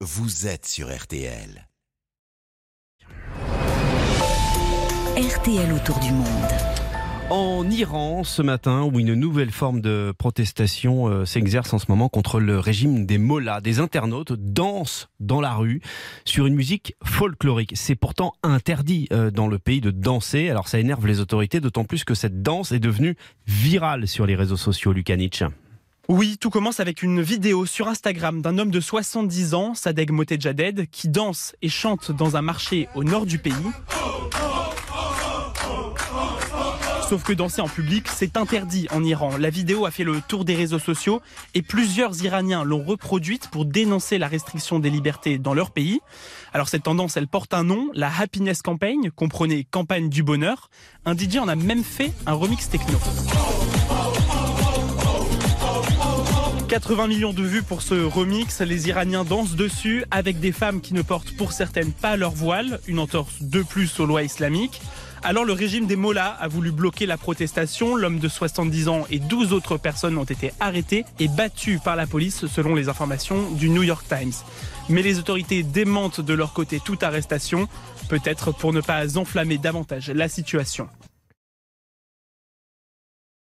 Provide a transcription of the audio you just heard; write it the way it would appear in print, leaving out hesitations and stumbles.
vous êtes sur RTL. RTL autour du monde. En Iran, ce matin, où une nouvelle forme de protestation s'exerce en ce moment contre le régime des mollahs. Des internautes dansent dans la rue sur une musique folklorique. C'est pourtant interdit dans le pays de danser. Alors ça énerve les autorités, d'autant plus que cette danse est devenue virale sur les réseaux sociaux, Lucas Nietzsche. Oui, tout commence avec une vidéo sur Instagram d'un homme de 70 ans, Sadegh Motejaded, qui danse et chante dans un marché au nord du pays. Sauf que danser en public, c'est interdit en Iran. La vidéo a fait le tour des réseaux sociaux et plusieurs Iraniens l'ont reproduite pour dénoncer la restriction des libertés dans leur pays. Alors cette tendance, elle porte un nom, la Happiness Campaign, comprenez campagne du bonheur. Un DJ en a même fait un remix techno. 80 millions de vues pour ce remix, les Iraniens dansent dessus avec des femmes qui ne portent pour certaines pas leur voile, une entorse de plus aux lois islamiques. Alors le régime des mollahs a voulu bloquer la protestation, l'homme de 70 ans et 12 autres personnes ont été arrêtées et battues par la police selon les informations du New York Times. Mais les autorités démentent de leur côté toute arrestation, peut-être pour ne pas enflammer davantage la situation.